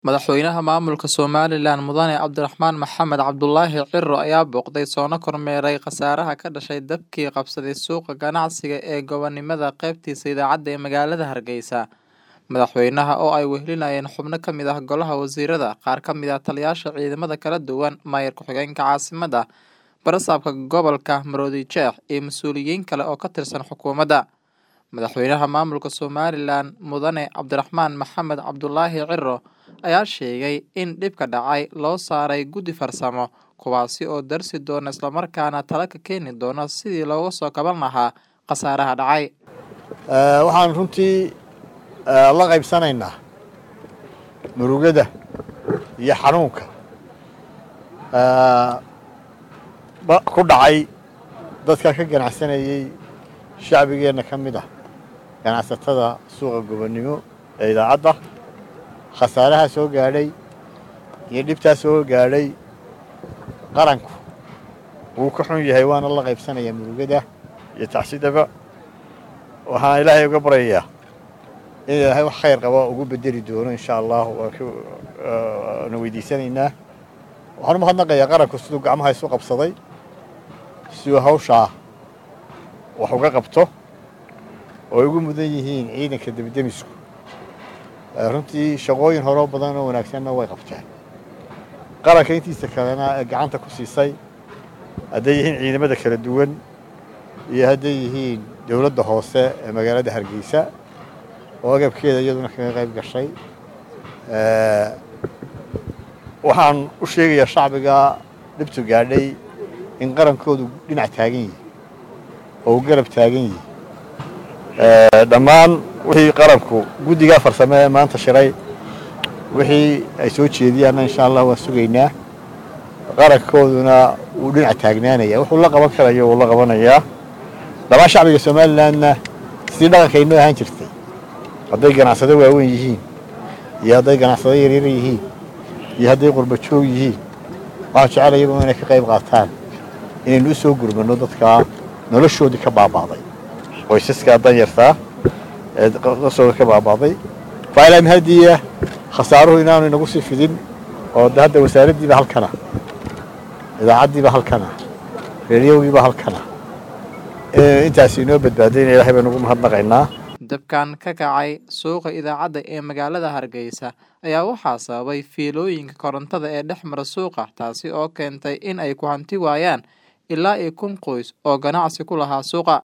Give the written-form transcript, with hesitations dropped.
Madaxweynaha maamulka Somaliland Mudane Cabdiraxmaan Maxamed Cabdulaahi Ciro ayaa booqday soona kormeeray khasaaraha ka dhashay dabkii qabsaday suuqa ganacsiga ee gobonimada qaybtiisa idaacadda ee magaalada Hargeysa. Madaxweynaha oo ay wehelinayeen xubno ka mid ah golaha wasiirada, qaar ka mid ah taliyayaasha ciidamada kala duwan, maayir ku-xigeenka caasimadda, barasaabka gobolka Maroodi Jeex iyo mas'uuliyiin kale oo ka tirsan xukuumadda. Madaxweynaha maamulka Somaliland Mudane Cabdiraxmaan Maxamed Cabdulaahi Ciro ayaa sheegay in dhibka dhacay loo saaray guddi farsamo kuwaasi oo darsi doona isla markaana talo ka keeni doona sidii looga soo kaban lahaa khasaaraha dhacay. Waxaan runtii la qaybsanaynaa murugada iyo xanuunka ku dhacay dadka ka ganacsanayay shacbigeena ka mid ah ganacsatada suuqa gobonimo ee idaacadda. Khasaaraha soo gaadhay iyo dhibtaa soo gaadhay qaranku wuu ka xun yahay, waana la qaybsanayaa murugada iyo tacsidaba. waxaan ilaahay uga baryayaa in ilaahay wax khayr qaba ugu bedeli doono insha Allah. waana weydiisanaynaa. waxaan u mahadnaqayaa qaranku siduu gacmaha isu qabsaday siduu hawshaa wax uga qabto oo ay ugu mudan yihiin ciidanka debdemisku. runtii shaqooyin hore badan oo wanaagsanna way qabteen. qaranka intiisa kalena gacanta ku siisay, hadday yihiin ciidamada kala duwan iyo hadday yihiin dowladda hoose ee magaalada Hargeysa oo agabkeeda iyaduna kaga qayb gashay. waxaan u sheegayaa shacbiga dhibtu gaadhay in qarankoodu dhinac taagan yahay oo uu garab taagan yahay. dhammaan wixii qaranku guddiga farsamo ee maanta shiray wixii ay soo jeediyaanna insha Allah waan sugaynaa. qarankooduna wuu dhinac taagnaanaya, wuxuu la qaban karayo wuu la qabanayaa. dhammaan shacbiga Somalilandna sidii dhaqankeenu ahaan jirtay, hadday ganacsado waaweyn yihiin iyo hadday ganacsado yaryar yihiin iyo hadday qurba joog yihiin, waxaan jecelahay inay ka qayb qaataan inaynu u soo gurmano dadka noloshoodii ka baaba'day, qoysaska danyartaa ee noloshooda ka baaba'day. faa'iido mahadiya khasaaruhu inaanu inagu sii fidin oo hadda wasaaraddiiba halkana, idaacaddiiba halkana, reeriyowgiiba halkana, intaas inoo badbaadayna ilaahay baan ugu mahadnaqaynaa. Dabkan ka kacay suuqa idaacadda ee magaalada Hargeysa ayaa waxaa sababay fiilooyinka korontada ee dhex mara suuqa, taasi oo keentay in ay ku hanti waayaan ilaa 1,000 qoys oo ganacsi ku lahaa suuqa.